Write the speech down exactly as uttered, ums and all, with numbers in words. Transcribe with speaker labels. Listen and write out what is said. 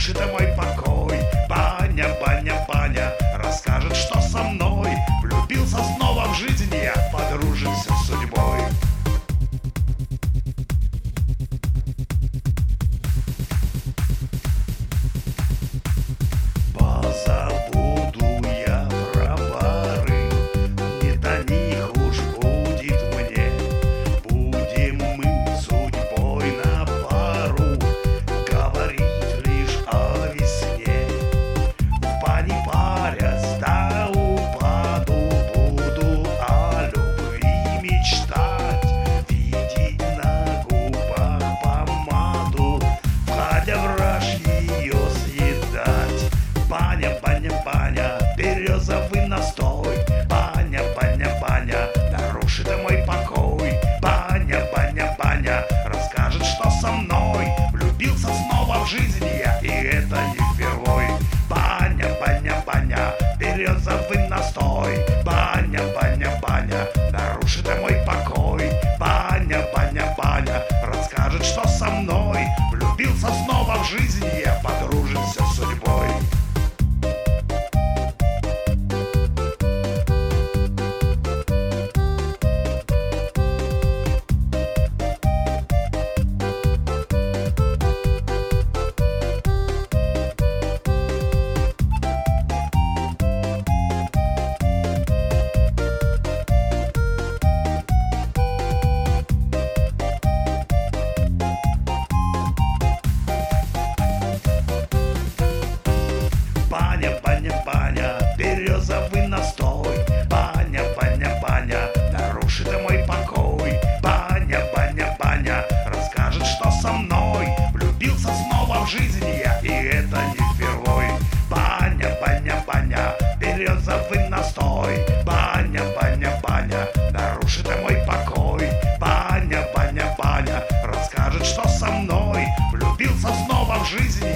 Speaker 1: нарушит и мой покой. Баня, баня, баня, расскажет, что со мной. Влюбился снова в жизнь я, подружился с судьбой. Позабуду я про пары, не до них уж будет мне. Будем мы судьбой на пару говорить лишь о весне. В бане парясь до упаду буду о любви мечтать, видеть на губах помаду, входя в раж ее съедать. Баня, баня, баня, березовый настой. Баня, баня, баня, нарушит и мой покой. Баня, баня, баня, расскажет, что со мной. Влюбился снова в жизнь я, и это не впервой. Баня, баня, баня, березовый настой. Баня, баня, баня, нарушит и мой покой. Баня, баня, баня, расскажет, что со мной. Влюбился снова в жизнь я, подружился с судьбой. Баня, баня, баня, березовый настой. Баня, баня, баня, нарушит и мой покой. Баня, баня, баня, расскажет, что со мной. Влюбился снова в жизнь я, и это не впервой. Баня, баня, баня, березовый настой. Баня, баня, баня, нарушит и мой покой. Баня, баня, баня, расскажет, что со мной. Влюбился снова в жизнь